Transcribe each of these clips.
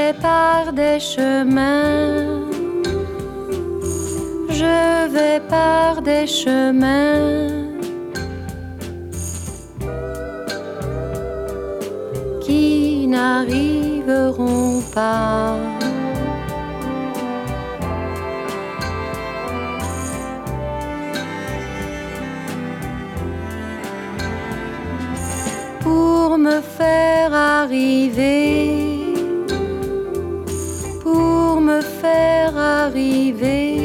vais par des chemins, je vais par des chemins qui n'arriveront pas. Pour me faire arriver, pour me faire arriver,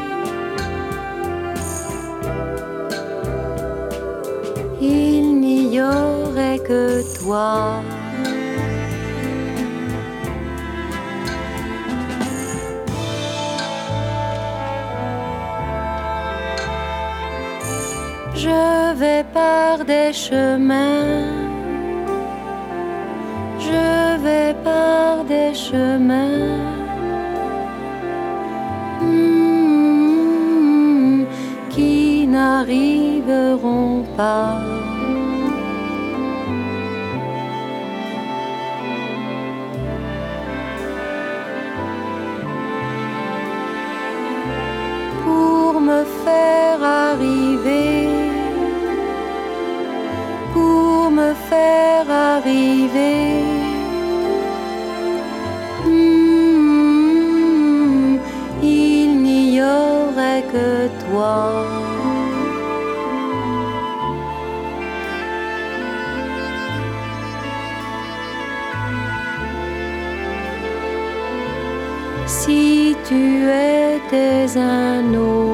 il n'y aurait que toi. Je vais par des chemins, je vais par des chemins qui n'arriveront pas. Pour me faire arriver, pour me faire arriver, il n'y aurait que toi. Si tu étais un autre,